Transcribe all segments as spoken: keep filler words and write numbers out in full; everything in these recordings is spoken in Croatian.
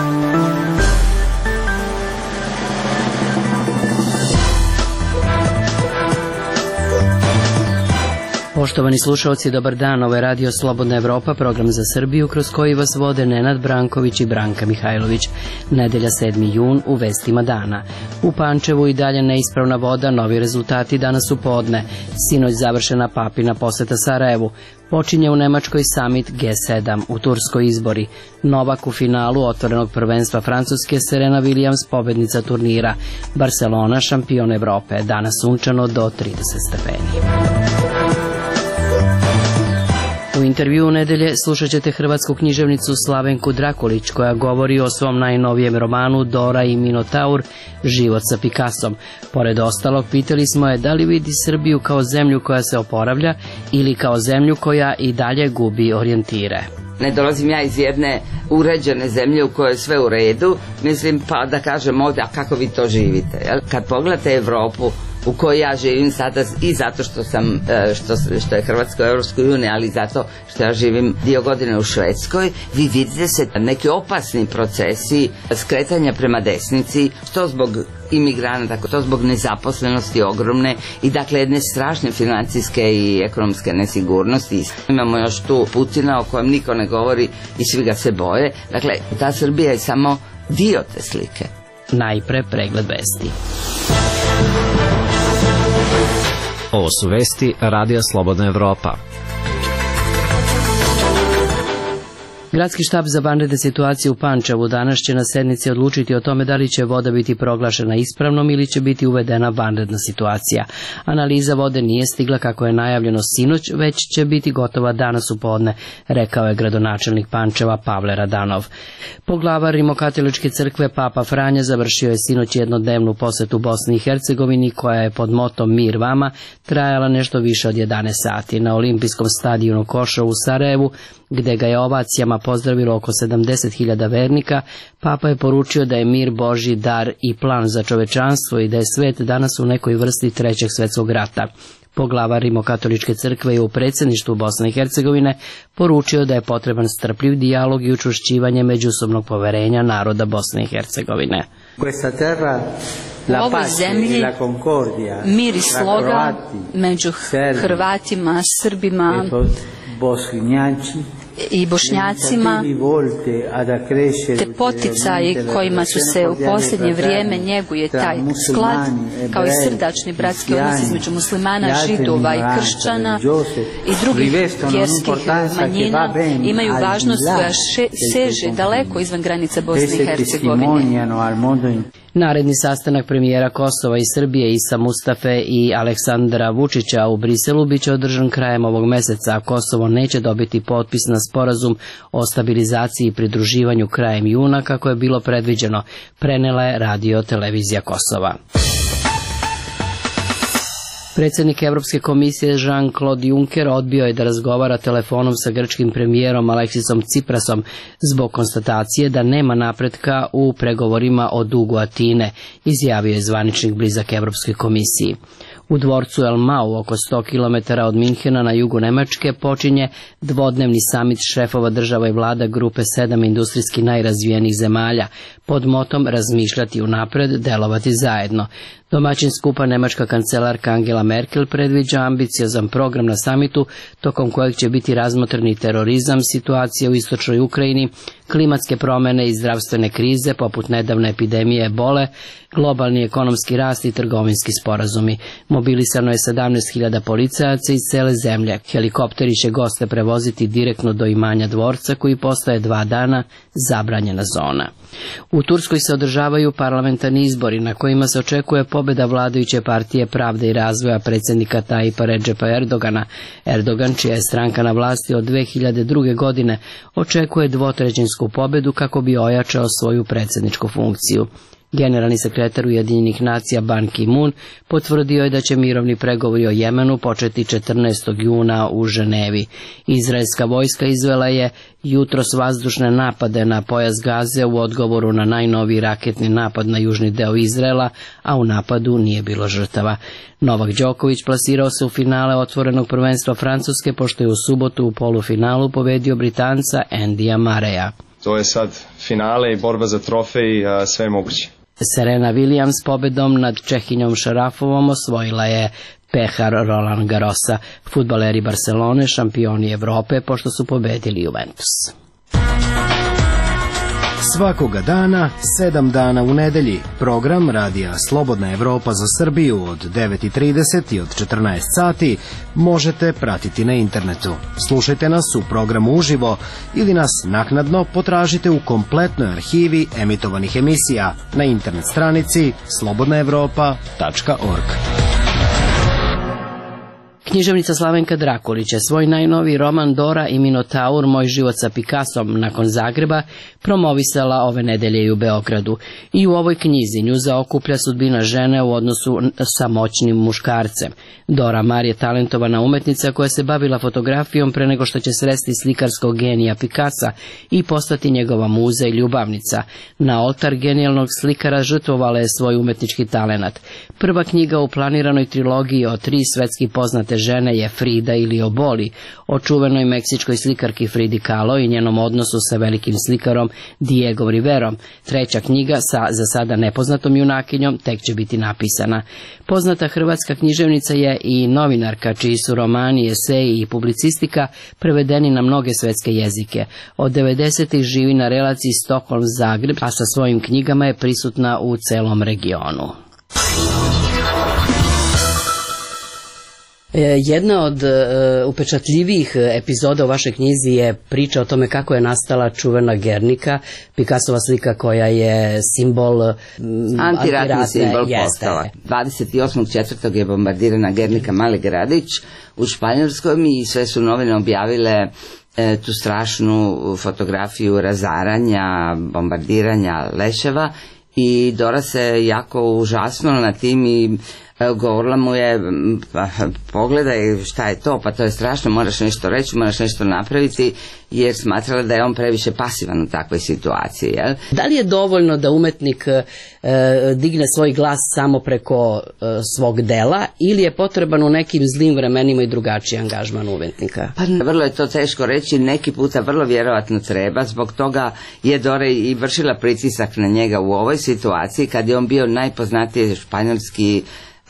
Poštovani slušalci, dobar dan, ovo je Radio Slobodna Evropa, program za Srbiju kroz koji vas vode Nenad Branković i Branka Mihajlović. Nedelja sedmi jun, u vestima dana. U Pančevu i dalje neispravna voda, novi rezultati danas u podne. Sinoć završena papina poseta Sarajevu. Počinje u Nemačkoj samit G sedam, u Turskoj izbori. Novak u finalu otvorenog prvenstva Francuske, Serena Williams pobednica turnira. Barcelona šampion Evrope, danas sunčano do trideset stepeni. U intervjuu nedelje slušat ćete hrvatsku književnicu Slavenku Drakulić koja govori o svom najnovijem romanu Dora i Minotaur, život sa Picassom. Pored ostalog, pitali smo je da li vidi Srbiju kao zemlju koja se oporavlja ili kao zemlju koja i dalje gubi orijentire. Ne dolazim ja iz jedne uređene zemlje u kojoj je sve u redu, mislim pa da kažem ovdje, a kako vi to živite. Jel? Kad pogledate Evropu u kojoj ja živim sada i zato što sam što, što je Hrvatska u Europskoj uniji, ali zato što ja živim dio godine u Švedskoj, vi vidite se neki opasni procesi skretanja prema desnici, što zbog imigranata, to zbog nezaposlenosti ogromne i dakle jedne strašne financijske i ekonomske nesigurnosti. Imamo još tu Putina o kojem niko ne govori i svi ga se boje. Dakle, ta Srbija je samo dio te slike. Najpre pregled vesti. Ovo su vesti Radija Slobodna Evropa. Gradski štab za vanredne situacije u Pančevu danas će na sednici odlučiti o tome da li će voda biti proglašena ispravnom ili će biti uvedena vanredna situacija. Analiza vode nije stigla kako je najavljeno sinoć, već će biti gotova danas u podne, rekao je gradonačelnik Pančeva Pavle Radanov. Poglavar Rimokatoličke crkve Papa Franja završio je sinoć jednodnevnu posetu Bosni i Hercegovini koja je pod motom Mir vama trajala nešto više od jedanaest sati. Na olimpijskom stadionu Košo u Sarajevu, gde ga je ovacijama pozdravilo oko sedamdeset hiljada vernika, Papa je poručio da je mir Božji dar i plan za čovečanstvo i da je svet danas u nekoj vrsti trećeg svetskog rata. Poglavar Rimokatoličke crkve je u predsjedništvu Bosne i Hercegovine poručio da je potreban strpljiv dijalog i učvršćivanje međusobnog poverenja naroda Bosne i Hercegovine. U ovoj zemlji mir i sloga među Hrvatima, Srbima i Bošnjacima, te poticaji kojima su se u posljednje vrijeme njeguje taj sklad, kao i srdačni bratski odnos između muslimana, židova i kršćana i drugih vjerskih manjina, imaju važnost koja še, seže daleko izvan granica Bosne i Hercegovine. Naredni sastanak premijera Kosova i Srbije Isa Mustafe i Aleksandra Vučića u Briselu biće održan krajem ovog meseca, a Kosovo neće dobiti potpis na sporazum o stabilizaciji i pridruživanju krajem juna kako je bilo predviđeno, prenela je Radio televizija Kosova. Predsjednik Evropske komisije Jean-Claude Juncker odbio je da razgovara telefonom sa grčkim premijerom Aleksisom Tsiprasom zbog konstatacije da nema napretka u pregovorima o dugu Atine, izjavio je zvaničnik blizak Evropskoj komisiji. U dvorcu El Mau, oko sto kilometara od Minhena na jugu Nemačke, počinje dvodnevni samit šefova država i vlada grupe sedam industrijski najrazvijenijih zemalja, pod motom razmišljati unapred, delovati zajedno. Domaćin skupa nemačka kancelarka Angela Merkel predviđa ambiciozan program na samitu, tokom kojeg će biti razmotreni terorizam, situacija u istočnoj Ukrajini, klimatske promjene i zdravstvene krize poput nedavne epidemije ebole, globalni ekonomski rast i trgovinski sporazumi. Mobilisano je sedamnaest hiljada policajaca iz cele zemlje. Helikopteri će goste prevoziti direktno do imanja dvorca koji postaje dva dana zabranjena zona. U Turskoj se održavaju parlamentarni izbori na kojima se očekuje pobjeda vladajuće partije Pravde i razvoja predsjednika Tajipa Redžepa Erdogana. Erdogan, čija je stranka na vlasti od dve hiljade druge. godine, očekuje dvotrećinsku pobjedu kako bi ojačao svoju predsjedničku funkciju. Generalni sekretar Ujedinjenih nacija Ban Ki-moon potvrdio je da će mirovni pregovori o Jemenu početi četrnaestog juna u Ženevi. Izraelska vojska izvela je jutros vazdušne napade na pojas Gaze u odgovoru na najnoviji raketni napad na južni deo Izraela, a u napadu nije bilo žrtava. Novak Đoković plasirao se u finale otvorenog prvenstva Francuske pošto je u subotu u polufinalu pobedio Britanca Andyja Murraya. to je sad finale i borba za trofej, sve je moguće. Serena Williams pobedom nad Čehinjom Šarafovom osvojila je pehar Roland Garrosa. Fudbaleri Barcelone šampioni Evrope pošto su pobedili Juventus. Svakoga dana, sedam dana u nedelji, program Radija Slobodna Evropa za Srbiju od devet i trideset i od četrnaest sati možete pratiti na internetu. Slušajte nas u programu uživo ili nas naknadno potražite u kompletnoj arhivi emitovanih emisija na internet stranici slobodna evropa tačka org. Književnica Slavenka Drakulić je svoj najnoviji roman Dora i Minotaur, Moj život sa Picassom nakon Zagreba promovisala ove nedelje i u Beogradu. I u ovoj knjizi nju zaokuplja sudbina žene u odnosu sa moćnim muškarcem. Dora Maar je talentovana umetnica koja se bavila fotografijom pre nego što će sresti slikarskog genija Picassa i postati njegova muza i ljubavnica. Na oltar genijalnog slikara žrtvovala je svoj umetnički talenat. Prva knjiga u planiranoj trilogiji o tri svetski poznate žene je Frida ili Oboli, o čuvenoj meksičkoj slikarki Fridi Kahlo i njenom odnosu sa velikim slikarom Diego Riverom. Treća knjiga sa za sada nepoznatom junakinjom tek će biti napisana. Poznata hrvatska književnica je i novinarka čiji su romani, eseji i publicistika prevedeni na mnoge svetske jezike. Od devedesetih živi na relaciji Stockholm-Zagreb, a sa svojim knjigama je prisutna u celom regionu. Jedna od uh, upečatljivijih epizoda u vašoj knjizi je priča o tome kako je nastala čuvena Gernika, Picassova slika koja je simbol um, antiratni antiratne, simbol jeste. postala. dvadeset i osmog četvrtog je bombardirana Gernika, mali gradić u Španjolskoj i sve su novine objavile e, tu strašnu fotografiju razaranja, bombardiranja leševa i Dora se jako užasnula na tim i govorila mu je, pa, pogledaj šta je to, pa to je strašno, moraš nešto reći, moraš nešto napraviti, jer smatrala da je on previše pasivan u takvoj situaciji. Jel? Da li je dovoljno da umetnik e, digne svoj glas samo preko e, svog dela ili je potreban u nekim zlim vremenima i drugačiji angažman umetnika? Pa vrlo je to teško reći, neki puta vrlo vjerovatno treba, zbog toga je Dora i vršila pritisak na njega u ovoj situaciji kad je on bio najpoznatiji španjolski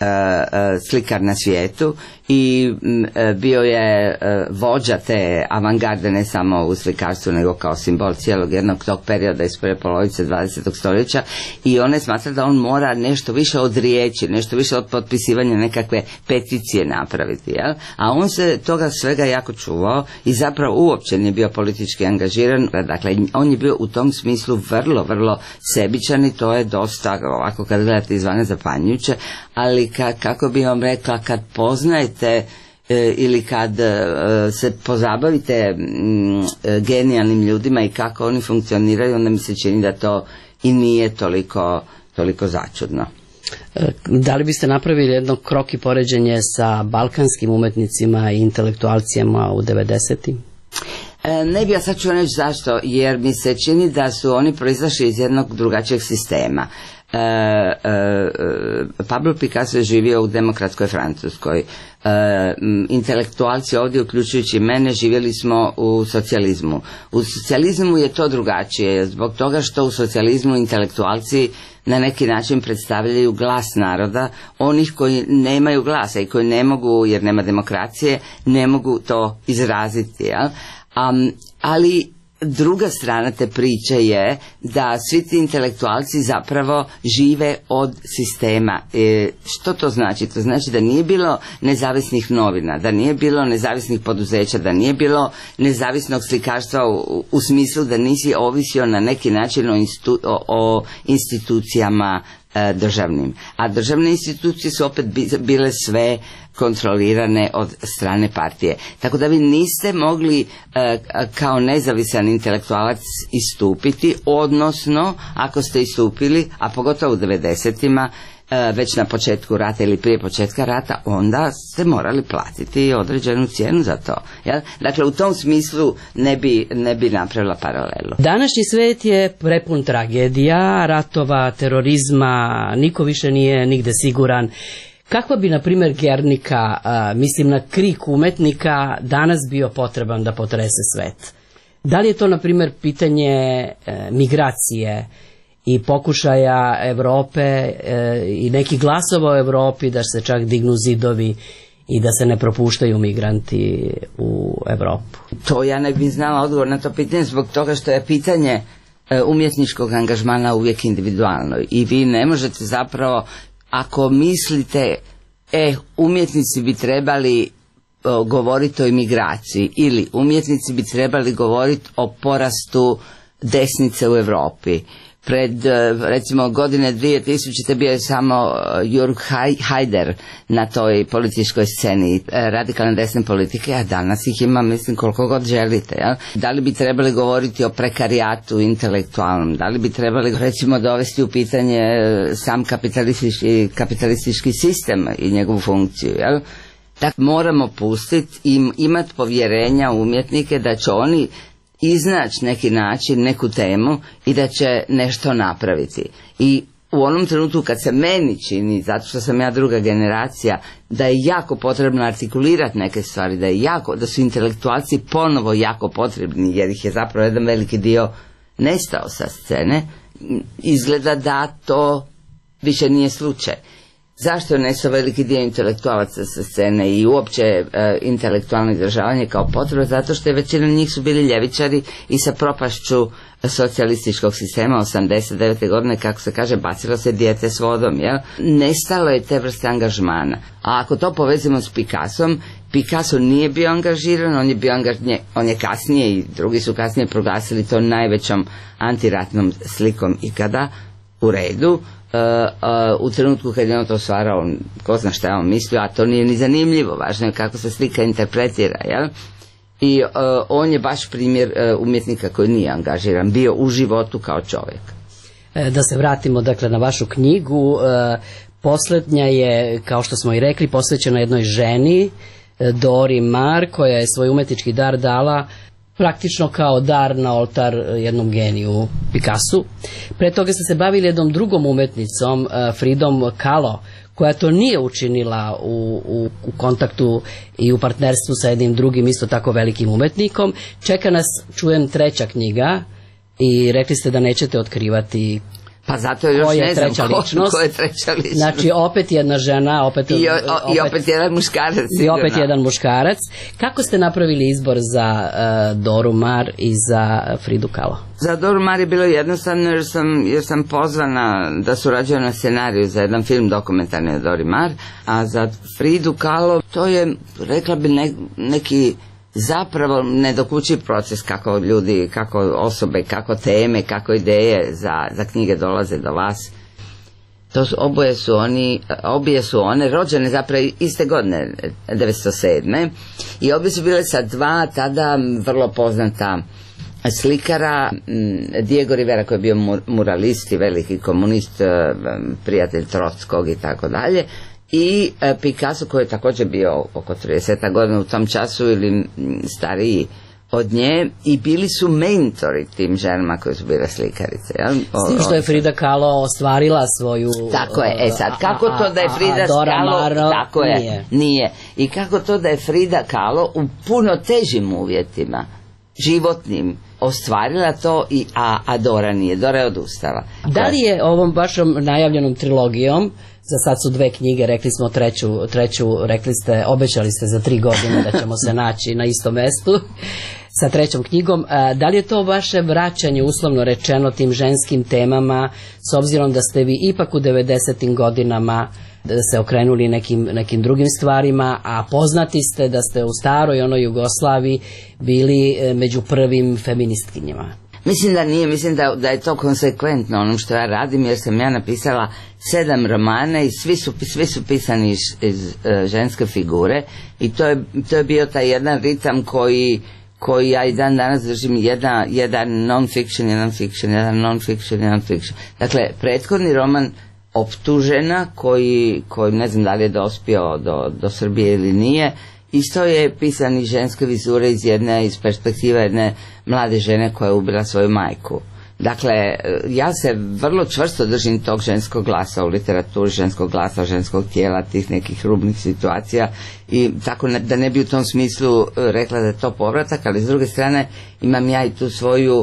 slikar na svijetu i bio je vođa te avangarde ne samo u slikarstvu nego kao simbol cijelog jednog tog perioda iz prve polovice dvadesetog stoljeća i on je smatra da on mora nešto više od riječi, nešto više od potpisivanja nekakve peticije napraviti, jel? A on se toga svega jako čuvao i zapravo uopće nije bio politički angažiran, dakle on je bio u tom smislu vrlo, vrlo sebičan i to je dosta ovako kad gledate izvana zapanjujuće, ali ka, kako bi vam rekla, kad poznajete e, ili kad e, se pozabavite m, e, genijalnim ljudima i kako oni funkcioniraju, onda mi se čini da to i nije toliko, toliko začudno. Da li biste napravili jedno krok i poređenje sa balkanskim umetnicima i intelektualcijama u devedesetim? E, ne bi ja sad ću reći zašto, jer mi se čini da su oni proizašli iz jednog drugačijeg sistema. E, e, Pablo Picasso je živio u demokratskoj Francuskoj. E, intelektualci ovdje, uključujući mene, živjeli smo u socijalizmu. U socijalizmu je to drugačije, zbog toga što u socijalizmu intelektualci na neki način predstavljaju glas naroda, onih koji nemaju glasa i koji ne mogu, jer nema demokracije, ne mogu to izraziti, jel? Um, ali druga strana te priče je da svi ti intelektualci zapravo žive od sistema. E, što to znači? To znači da nije bilo nezavisnih novina, da nije bilo nezavisnih poduzeća, da nije bilo nezavisnog slikarstva u, u smislu da nisi ovisio na neki način o, instu, o, o institucijama e, državnim. A državne institucije su opet bile sve kontrolirane od strane partije. Tako da vi niste mogli e, kao nezavisan intelektualac istupiti, odnosno ako ste istupili, a pogotovo u devedesetima, e, već na početku rata ili prije početka rata, onda ste morali platiti određenu cijenu za to. Jel? Dakle, u tom smislu ne bi, ne bi napravila paralelu. Današnji svet je prepun tragedija, ratova, terorizma, niko više nije nigde siguran. Kakva bi, na primjer, Gernika, a, mislim na krik umetnika, danas bio potreban da potrese svet? Da li je to, na primjer, pitanje e, migracije i pokušaja Evrope e, i nekih glasova u Evropi da se čak dignu zidovi i da se ne propuštaju migranti u Evropu? To ja ne bih znala odgovor na to pitanje zbog toga što je pitanje umjetničkog angažmana uvijek individualno i vi ne možete zapravo, ako mislite e, umjetnici bi trebali o, govoriti o imigraciji ili umjetnici bi trebali govoriti o porastu desnice u Europi. Pred, recimo, godine dvije tisućite bio je samo Jürg Haider na toj političkoj sceni radikalne desne politike, a danas ih ima, mislim, koliko god želite. Jel? Da li bi trebali govoriti o prekarijatu intelektualnom? Da li bi trebali, recimo, dovesti u pitanje sam kapitalistički, kapitalistički sistem i njegovu funkciju? Jel? Dakle, moramo pustiti i imati povjerenja u umjetnike da će oni iznaći neki način, neku temu i da će nešto napraviti. I u onom trenutku kad se meni čini, zato što sam ja druga generacija, da je jako potrebno artikulirati neke stvari, da je jako, da su intelektualci ponovo jako potrebni, jer ih je zapravo jedan veliki dio nestao sa scene, izgleda da to više nije slučaj. Zašto je nestao veliki dio intelektualaca sa scene i uopće e, intelektualno izražavanje kao potreba? Zato što je većina njih su bili ljevičari i sa propašću socijalističkog sistema osamdeset devete godine, kako se kaže, bacilo se dijete s vodom, jel? Nestalo je te vrste angažmana. A ako to povezimo s Picassom, Picasso nije bio angažiran, on je bio angažiran, on je kasnije i drugi su kasnije proglasili to najvećom antiratnom slikom ikada, u redu. Uh, uh, u trenutku kad je on to stvarao, ko zna šta je on mislio, a to nije ni zanimljivo, važno je kako se slika interpretira, jel? I uh, on je baš primjer uh, umjetnika koji nije angažiran, bio u životu kao čovjek. E, da se vratimo dakle na vašu knjigu, e, posljednja je, kao što smo i rekli, posvećena jednoj ženi, e, Dori Maar, koja je svoj umjetnički dar dala praktično kao dar na oltar jednom geniju Picassu. Pre toga ste se bavili jednom drugom umetnicom, Fridom Kahlo, koja to nije učinila u, u, u kontaktu i u partnerstvu sa jednim drugim isto tako velikim umetnikom. Čeka nas, čujem, treća knjiga i rekli ste da nećete otkrivati. Pa zato još ko je ne znam treća ko, ličnost. ko je treća ličnost. Znači opet jedna žena, opet, I, o, o, opet, i opet jedan muškarac. I opet jedan muškarac. Kako ste napravili izbor za uh, Doru Maar i za Fridu Kahlo? Za Doru Maar je bilo jednostavno jer sam, jer sam pozvana da surađujem na scenariju za jedan film dokumentarni o Dori Maar, a za Fridu Kahlo to je, rekla bi, ne, neki zapravo nedokučiv proces kako ljudi, kako osobe, kako teme, kako ideje za, za knjige dolaze do vas. To su, oboje su oni, obje su one rođene zapravo iste godine, devetsto sedme i obje su bile sa dva tada vrlo poznata slikara, Diego Rivera koji je bio muralist i veliki komunist, prijatelj Trotskog i tako dalje, i Picasso koji je također bio oko trideset godina u tom času ili stariji od nje, i bili su mentori tim ženama koje su bile slikarice. Ja? S tim što je Frida Kahlo ostvarila svoju... Tako je, e sad, kako to da je Frida Kahlo... Tako je, nije. nije. I kako to da je Frida Kahlo u puno težim uvjetima, životnim, ostvarila to, i, a, a Dora nije, Dora je odustala. Da li je ovom vašom najavljenom trilogijom, za sad su dve knjige, rekli smo treću, treću, rekli ste, obećali ste za tri godine da ćemo se naći na istom mestu sa trećom knjigom, da li je to vaše vraćanje, uslovno rečeno, tim ženskim temama, s obzirom da ste vi ipak u devedesetim godinama se okrenuli nekim, nekim drugim stvarima, a poznati ste da ste u staroj onoj Jugoslaviji bili među prvim feministkinjama? Mislim da nije, mislim da, da je to konsekventno onom što ja radim, jer sam ja napisala sedam romana i svi su, svi su pisani iz, iz uh, ženske figure, i to je, to je bio taj jedan ritam koji, koji ja i dan danas držim, jedan, jedan non-fiction, jedan fiction, jedan non-fiction, jedan fiction. Dakle, prethodni roman Optužena, koji, koji ne znam da li je dospio do, do Srbije ili nije, isto je pisan iz ženske vizure, iz jedne, iz perspektive jedne mlade žene koja je ubila svoju majku. Dakle, ja se vrlo čvrsto držim tog ženskog glasa u literaturi, ženskog glasa, ženskog tijela, tih nekih rubnih situacija i tako ne, da ne bi u tom smislu rekla da je to povratak, ali s druge strane imam ja i tu svoju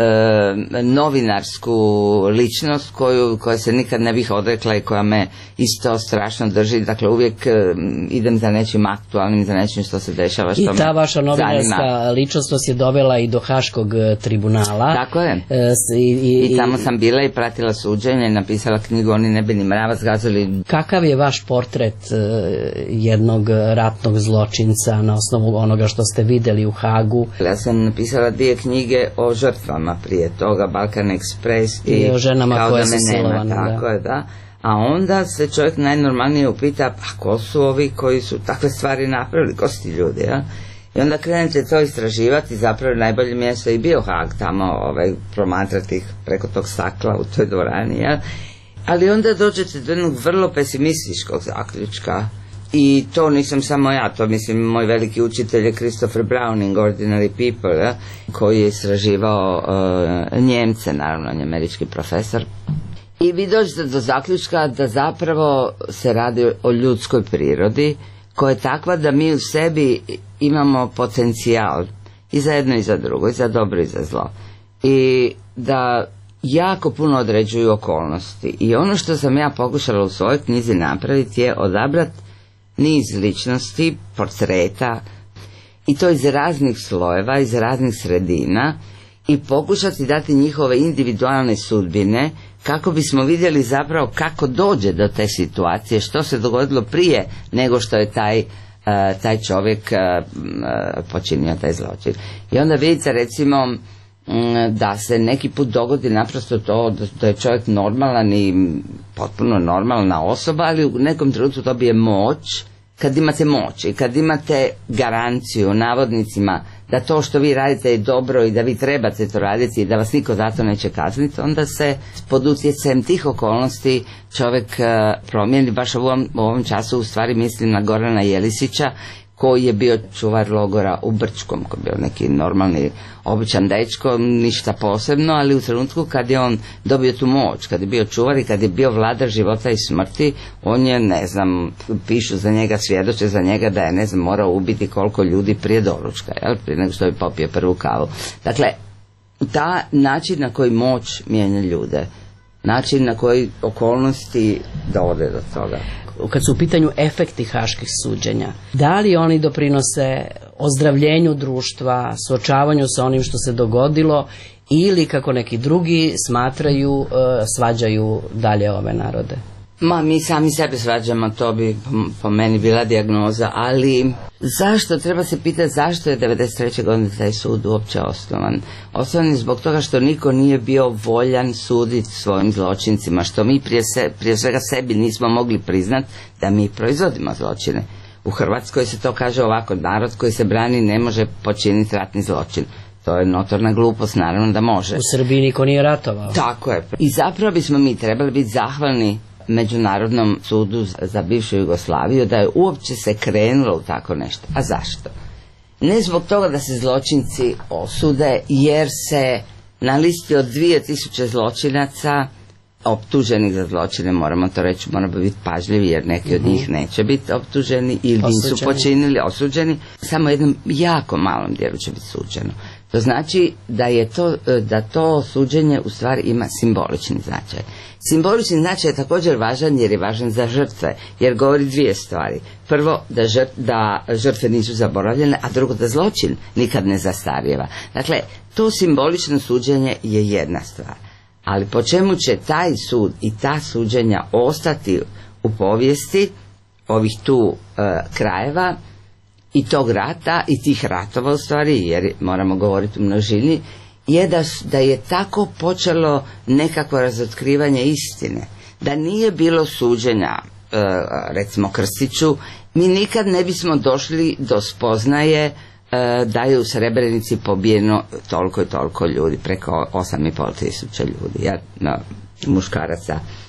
e, novinarsku ličnost koju, koja se nikad ne bih odrekla i koja me isto strašno drži. Dakle, uvijek e, idem za nečim aktualnim, za nečim što se dešava, što I ta me vaša novinarska zanima. ličnost vas je dovela i do Haškog tribunala. Tako je. E, s- i, i, I tamo sam bila i pratila suđenje i napisala knjigu Oni ne bi ni mrava zgazili. Kakav je vaš portret e, jednog ratnog zločinca na osnovu onoga što ste vidjeli u Hagu Ja sam napisala dvije knjige o žrtvama prije toga, Balkan Express i o ženama Kao koje da su me nema, silovane, da. tako je, da. A onda se čovjek najnormalnije upita, pa ko su ovi koji su takve stvari napravili, ko su ti ljudi, ja? I onda krenete to istraživati, zapravo najbolje mjesto je i bio Hag, tamo ovaj, promatrati ih preko tog stakla u toj dvorani, ja? Ali onda dođete do jednog vrlo pesimističkog zaključka. I to nisam samo ja, to mislim moj veliki učitelj je Christopher Browning, Ordinary People, ja, koji je istraživao uh, Njemce, naravno, on je američki profesor. I vi dođete do zaključka da zapravo se radi o ljudskoj prirodi koja je takva da mi u sebi imamo potencijal i za jedno i za drugo, i za dobro i za zlo. I da jako puno određuju okolnosti. I ono što sam ja pokušala u svojoj knjizi napraviti je odabrati niz ličnosti, portreta, i to iz raznih slojeva, iz raznih sredina, i pokušati dati njihove individualne sudbine kako bismo vidjeli zapravo kako dođe do te situacije, što se dogodilo prije nego što je taj, uh, taj čovjek uh, počinio taj zločin. I onda vidite recimo um, da se neki put dogodi naprosto to da je čovjek normalan i potpuno normalna osoba, ali u nekom trenutku dobije moć. Kad imate moć i kad imate garanciju navodnicima da to što vi radite je dobro i da vi trebate to raditi i da vas niko zato neće kazniti, onda se pod utjecajem tih okolnosti čovjek uh, promijeni. Baš u ovom, u ovom času u stvari mislim na Gorana Jelisića, koji je bio čuvar logora u Brčkom, koji je bio neki normalni, običan dečko, ništa posebno, ali u trenutku kad je on dobio tu moć, kad je bio čuvar i kad je bio vladar života i smrti, on je, ne znam, pišu za njega, svjedoče za njega da je, ne znam, morao ubiti koliko ljudi prije doručka, jel, prije nego što bi popio prvu kavu. Dakle, ta način na koji moć mijenja ljude, način na koji okolnosti dovode do toga. kad su u pitanju efekti haških suđenja, da li oni doprinose ozdravljenju društva, suočavanju sa onim što se dogodilo, ili kako neki drugi smatraju, svađaju dalje ove narode? Ma, mi sami sebe svađamo, to bi po meni bila dijagnoza, ali zašto, treba se pitati zašto je devedeset treće godine taj sud uopće osnovan. Osnovan je zbog toga što niko nije bio voljan suditi svojim zločincima, što mi prije, se, prije svega sebi nismo mogli priznat da mi proizvodimo zločine. U Hrvatskoj se to kaže ovako: narod koji se brani ne može počiniti ratni zločin. To je notorna glupost, naravno da može. U Srbiji niko nije ratovao. Tako je. I zapravo bismo mi trebali biti zahvalni Međunarodnom sudu za bivšu Jugoslaviju da je uopće se krenulo u tako nešto. A zašto? Ne zbog toga da se zločinci osude, jer se na listi od dvije tisuće zločinaca optuženih za zločine, moramo to reći, moramo biti pažljivi jer neki od njih neće biti optuženi ili nisu Osuđeni. počinili, osuđeni, samo jednom jako malom dijelu će biti suđeno. To znači da je to, da to suđenje u stvari ima simbolični značaj. Simbolični značaj je također važan jer je važan za žrtve, jer govori dvije stvari. Prvo, da, žrt, da žrtve nisu zaboravljene, a drugo, da zločin nikad ne zastarijeva. Dakle, to simbolično suđenje je jedna stvar. Ali po čemu će taj sud i ta suđenja ostati u povijesti ovih tu e, krajeva i tog rata i tih ratova u stvari, jer moramo govoriti u množini, je da, da je tako počelo nekako razotkrivanje istine. Da nije bilo suđenja, e, recimo Krstiću, mi nikad ne bismo došli do spoznaje e, da je u Srebrenici pobijeno toliko i toliko ljudi, preko osam i pol tisuća ljudi, ja, no, muškaraca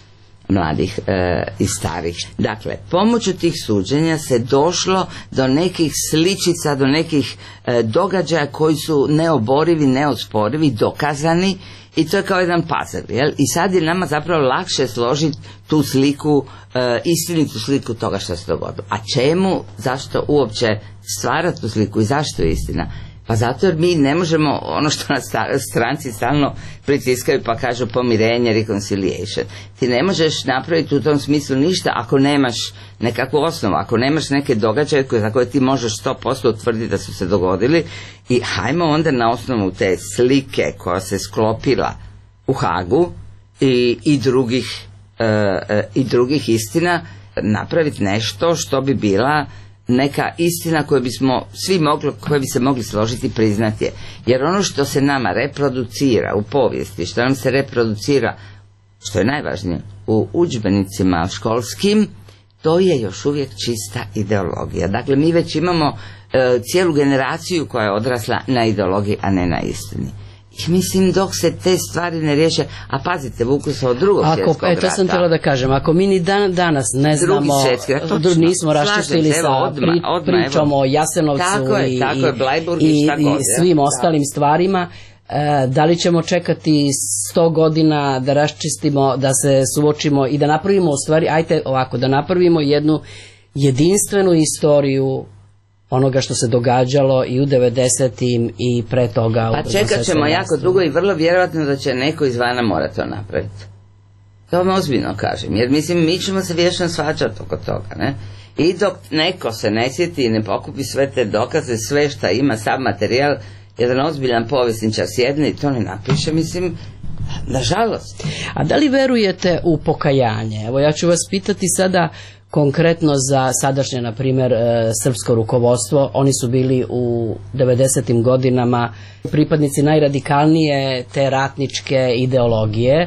mladih e, i starih. Dakle, pomoću tih suđenja se došlo do nekih sličica, do nekih e, događaja koji su neoborivi, neosporivi, dokazani i to je kao jedan puzzle, jel? I sad je nama zapravo lakše složiti tu sliku, e, istinitu sliku toga što se dogodilo. A čemu, zašto uopće stvarati tu sliku i zašto je istina? Pa zato jer mi ne možemo ono što nas stranci stalno pritiskaju pa kažu pomirenje, reconciliation. Ti ne možeš napraviti u tom smislu ništa ako nemaš nekakvu osnovu, ako nemaš neke događaje za koje ti možeš sto posto utvrditi da su se dogodili i hajmo onda na osnovu te slike koja se sklopila u Hagu i, i, drugih, e, e, i drugih istina napraviti nešto što bi bila neka istina koju bismo svi mogli, koje bi se mogli složiti i priznati je. Jer ono što se nama reproducira u povijesti, što nam se reproducira, što je najvažnije, u udžbenicima školskim, to je još uvijek čista ideologija. Dakle, mi već imamo e, cijelu generaciju koja je odrasla na ideologiji, a ne na istini. I mislim, dok se te stvari ne riješe, a pazite, vukli se od drugog ako, svjetskog e, rata. To sam htjela da kažem, ako mi ni dan, danas ne znamo, rat, nismo raščistili sa odma, pri, odma, pričom evo. o Jasenovcu tako je, i, tako je, Blajburg i, i, šta god, i svim ja. ostalim da. stvarima, e, da li ćemo čekati sto godina da raščistimo, da se suočimo i da napravimo u stvari, ajte ovako, da napravimo jednu jedinstvenu istoriju onoga što se događalo i u devedesetim i pre toga. Pa čekat ćemo jako dugo i vrlo vjerojatno da će neko izvana mora to napraviti. To vam ozbiljno kažem, jer mislim mi ćemo se vječno svađati oko toga, ne? I dok neko se ne sjeti i ne pokupi sve te dokaze, sve šta ima, sav materijal, jedan ozbiljan povjesničar sjedne i to ne napiše, mislim, nažalost. A da li verujete u pokajanje? Evo ja ću vas pitati sada konkretno za sadašnje, na primjer, srpsko rukovodstvo. Oni su bili u devedesetim godinama pripadnici najradikalnije te ratničke ideologije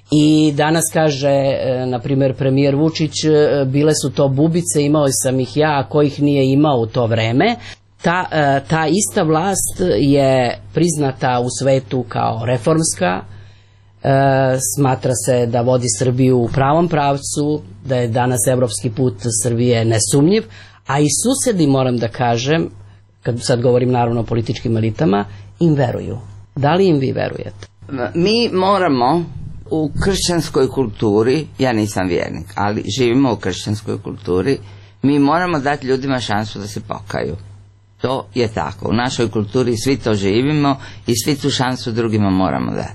i danas kaže, na primjer, premijer Vučić, bile su to bubice, imao sam ih ja, a kojih nije imao u to vreme. Ta, ta ista vlast je priznata u svetu kao reformska. E, smatra se da vodi Srbiju u pravom pravcu, da je danas evropski put Srbije nesumnjiv, a i susjedi, moram da kažem, kad sad govorim naravno o političkim elitama, im veruju. Da li im vi verujete? Mi moramo u kršćanskoj kulturi, ja nisam vjernik, ali živimo u kršćanskoj kulturi, mi moramo dati ljudima šansu da se pokaju. To je tako. U našoj kulturi svi to živimo i svi tu šansu drugima moramo dati.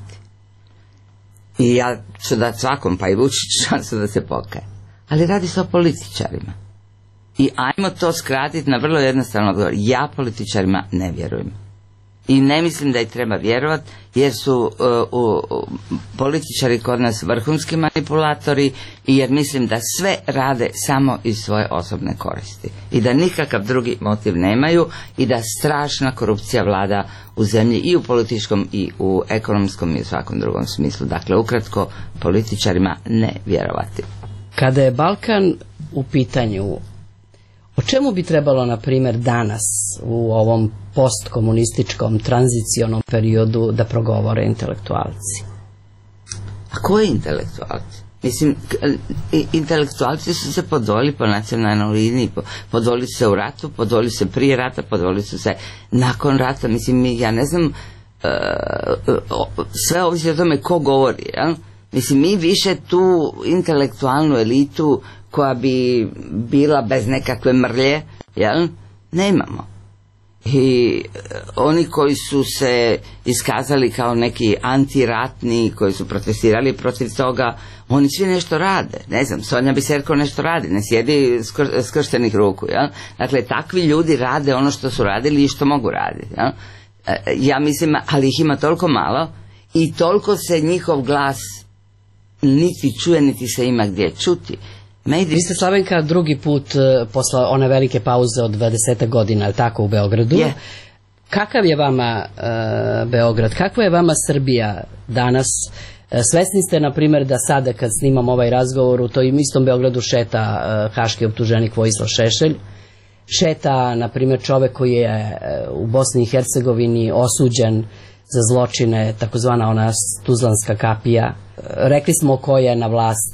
I ja ću dati svakom, pa i Vučić, šansu da se pokaje. Ali radi se o političarima. I ajmo to skratiti na vrlo jednostavno odgovor. Ja političarima ne vjerujem. I ne mislim da ih treba vjerovati, jer su uh, uh, političari kod nas vrhunski manipulatori i jer mislim da sve rade samo iz svoje osobne koristi. I da nikakav drugi motiv nemaju i da strašna korupcija vlada u zemlji i u političkom i u ekonomskom i u svakom drugom smislu. Dakle, ukratko, političarima ne vjerovati. Kada je Balkan u pitanju, o čemu bi trebalo, na primjer, danas u ovom postkomunističkom tranzicionom periodu da progovore intelektualci? A koji intelektualci? Mislim, intelektualci su se podvojili po nacionalnoj liniji, podvojili su se u ratu, podvojili su se prije rata, podvojili su se nakon rata. Mislim, ja ne znam, sve ovisi o tome ko govori, jel? Mislim, mi više tu intelektualnu elitu koja bi bila bez nekakve mrlje, jel? Nemamo. I oni koji su se iskazali kao neki antiratni, koji su protestirali protiv toga, oni svi nešto rade. Ne znam, Sonja Biserko nešto radi, ne sjedi skr- skrštenih ruku, jel? Dakle, takvi ljudi rade ono što su radili i što mogu raditi, jel? Ja mislim, ali ih ima toliko malo i toliko se njihov glas niti čuje, niti se ima gdje čuti. Medij... Vi ste, Slavenka, drugi put uh, posle one velike pauze od dvadeset godina, ali tako, u Beogradu. Yeah. Kakav je vama uh, Beograd? Kakva je vama Srbija danas? Uh, svesni ste, na primjer, da sada kad snimam ovaj razgovor u tom istom Beogradu šeta uh, haški optuženik Vojislav Šešelj, šeta, na primjer, čovek koji je uh, u Bosni i Hercegovini osuđen za zločine, takozvana ona Tuzlanska kapija. Rekli smo ko je na vlasti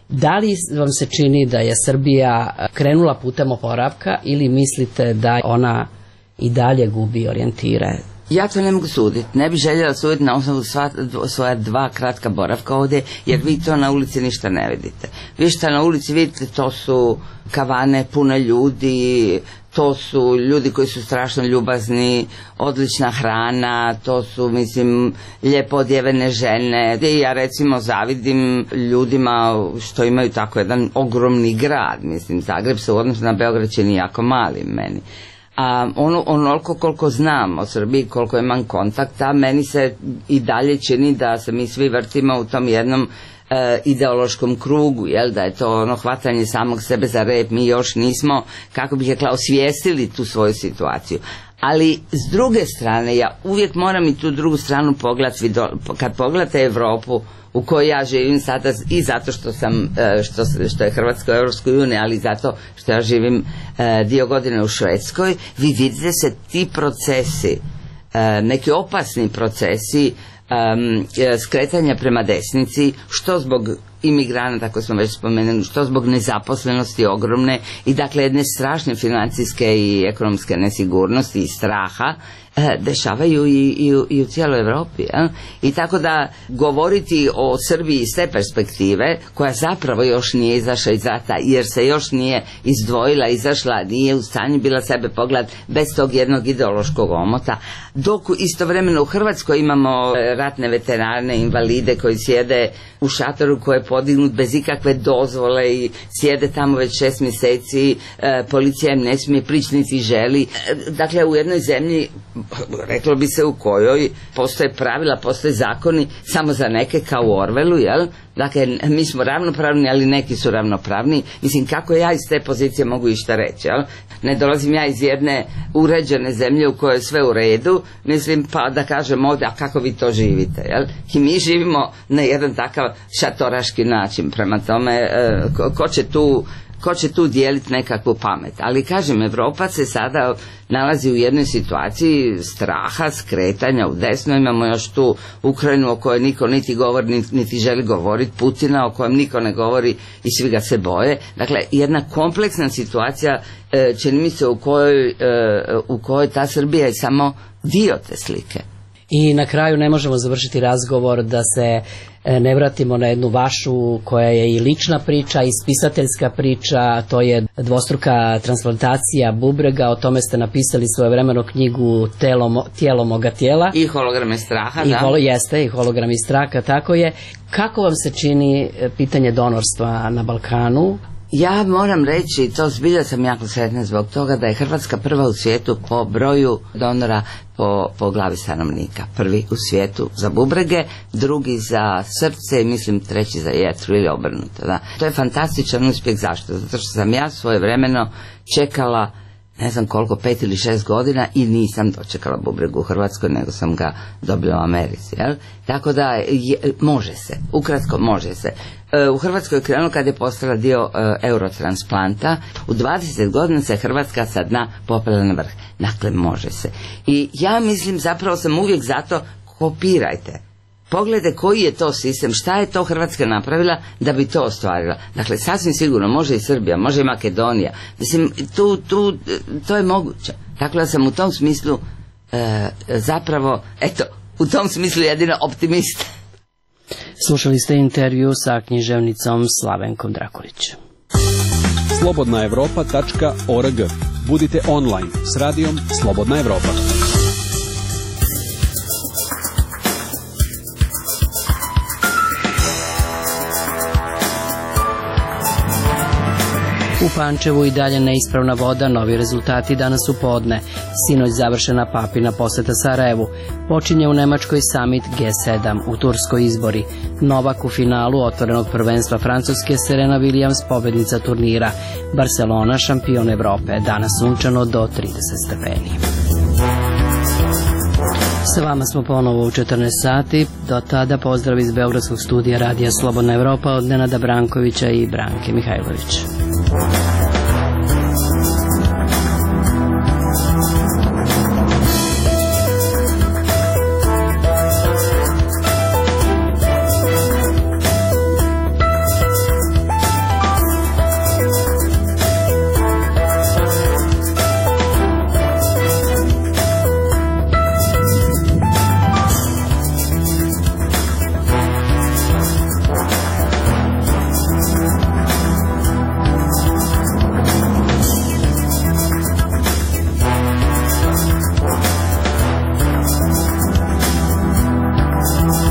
Da li vam se čini da je Srbija krenula putem oporavka ili mislite da ona i dalje gubi orijentire? Ja to ne mogu suditi. Ne bih željela suditi na osnovu sva, svoja dva kratka boravka ovdje, jer vi to na ulici ništa ne vidite. Vi što na ulici vidite, to su kavane pune ljudi, to su ljudi koji su strašno ljubazni, odlična hrana, to su, mislim, lijepo odjevene žene. I ja recimo zavidim ljudima što imaju tako jedan ogromni grad, mislim, Zagreb se u odnosu na Beograd čini jako mali meni. A ono, onoliko koliko znam o Srbiji, koliko imam kontakta, meni se i dalje čini da se mi svi vrtimo u tom jednom e, ideološkom krugu, jel, da je to ono hvatanje samog sebe za rep, mi još nismo, kako bih rekla, osvijestili tu svoju situaciju. Ali s druge strane, ja uvijek moram i tu drugu stranu pogledati, kad pogledate Europu u kojoj ja živim sada, i zato što sam, što, što je Hrvatska u Europskoj uniji, ali zato što ja živim dio godine u Švedskoj, vi vidite se ti procesi, neki opasni procesi skretanja prema desnici, što zbog imigranata, kako smo već spomenuli, što zbog nezaposlenosti ogromne i dakle jedne strašne financijske i ekonomske nesigurnosti i straha, dešavaju i, i, i u cijeloj Europi. Ja? I tako da govoriti o Srbiji iz te perspektive, koja zapravo još nije izašla iz rata, jer se još nije izdvojila, izašla, nije u stanju bila sebe pogled bez tog jednog ideološkog omota, dok istovremeno u Hrvatskoj imamo ratne veterane, invalide koji sjede u šatoru koji je podignut bez ikakve dozvole i sjede tamo već šest mjeseci, e, policija im ne smije prići niti želi. E, dakle, u jednoj zemlji, reklo bi se, u kojoj postoje pravila, postoje zakoni samo za neke, kao u Orwellu, jel? Dakle, mi smo ravnopravni, ali neki su ravnopravni. Mislim, kako ja iz te pozicije mogu išta reći, jel? Ne dolazim ja iz jedne uređene zemlje u kojoj je sve u redu, mislim, pa da kažem ovdje, a kako vi to živite, jel? I mi živimo na jedan takav šatoraški način, prema tome, ko, ko će tu ko će tu dijeliti nekakvu pamet. Ali kažem, Europa se sada nalazi u jednoj situaciji straha, skretanja u desno. Imamo još tu Ukrajinu o kojoj niko niti govori, niti želi govoriti, Putina o kojem niko ne govori i svi ga se boje. Dakle, jedna kompleksna situacija, čini mi se, u kojoj, u kojoj ta Srbija je samo dio te slike. I na kraju ne možemo završiti razgovor da se ne vratimo na jednu vašu koja je i lična priča i spisateljska priča, to je dvostruka transplantacija bubrega, o tome ste napisali svojevremeno knjigu Telo, tijelo moga tijela. I holograme straha, I da. Holo, jeste, i hologrami straha, tako je. Kako vam se čini pitanje donorstva na Balkanu? Ja moram reći, to zbilja sam jako sretna zbog toga da je Hrvatska prva u svijetu po broju donora po, po glavi stanovnika. Prvi u svijetu za bubrege, drugi za srce i mislim treći za jetru ili obrnuto. Da. To je fantastičan uspjeh. Zašto? Zato što sam ja svojevremeno čekala ne znam koliko, pet ili šest godina i nisam dočekala bubregu u Hrvatskoj, nego sam ga dobila u Americi. Jel? Tako da je, može se, ukratko može se. E, u Hrvatskoj je krenulo kad je postala dio e, eurotransplanta. U dvadeset godina se Hrvatska sa dna popela na vrh. Dakle, može se. I ja mislim, zapravo sam uvijek zato, kopirajte. Pogledajte koji je to sistem, šta je to Hrvatska napravila da bi to ostvarila. Dakle, sasvim sigurno može i Srbija, može i Makedonija. Mislim, tu, tu, to je moguće. Dakle, ja sam u tom smislu e, zapravo, eto, u tom smislu jedino optimist. Slušali ste intervju sa književnicom Slavenkom Drakulić. slobodna evropa tačka org. Budite online s radijom Slobodna Evropa. U Pančevu i dalje neispravna voda, novi rezultati danas u podne. Sinoć završena papina poseta Sarajevu. Počinje u Nemačkoj summit G sedam, u Turskoj izbori. Novak u finalu otvorenog prvenstva Francuske, Serena Williams pobednica turnira. Barcelona šampion Evrope, danas sunčano do trideset stepeni. Sa vama smo ponovo u četrnaest sati. Do tada pozdrav iz Beogradskog studija Radija Slobodna Evropa od Nenada Brankovića i Branke Mihajlović.